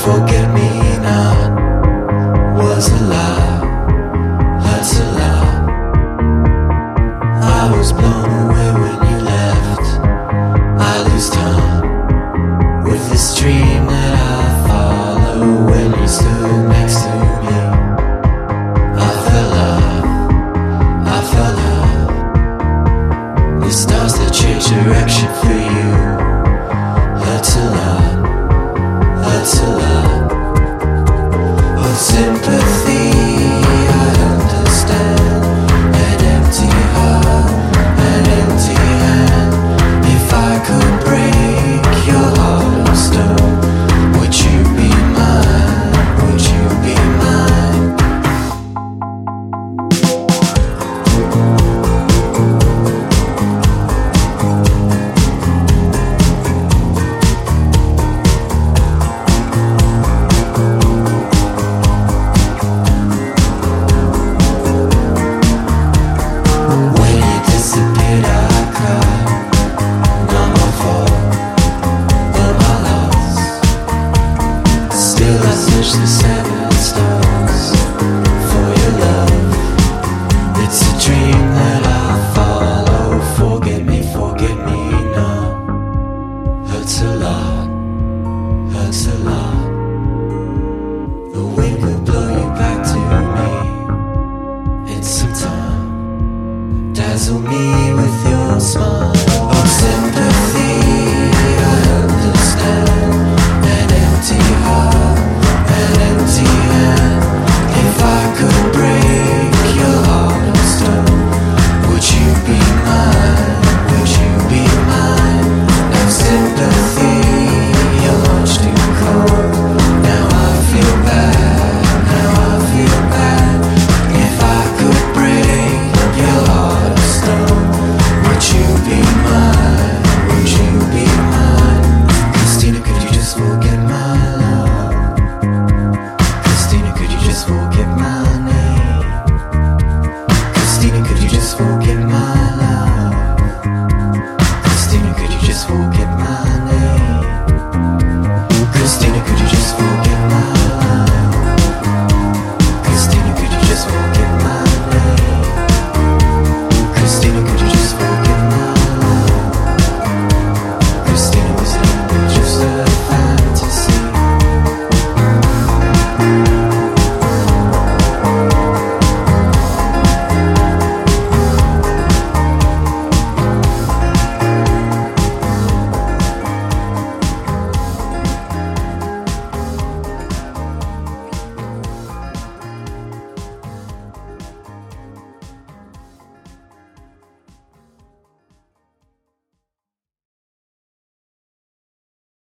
forget me not was a lie, hurts a lot. I was blown away when you left. I lose time with this dream that I follow. When you stood next to me, I felt love, I felt love. The stars that change direction for you hurts a lot, hurts a lot. Oh, sympathy, I understand. An empty heart, an empty hand. If I could break your heart of stone, would you be mine? Would you be mine? When you disappeared, I cried. Not my fault, but my loss. Still I search the 7 stars for your love. It's a dream that I follow. Forget me not. Hurts a lot, hurts a lot.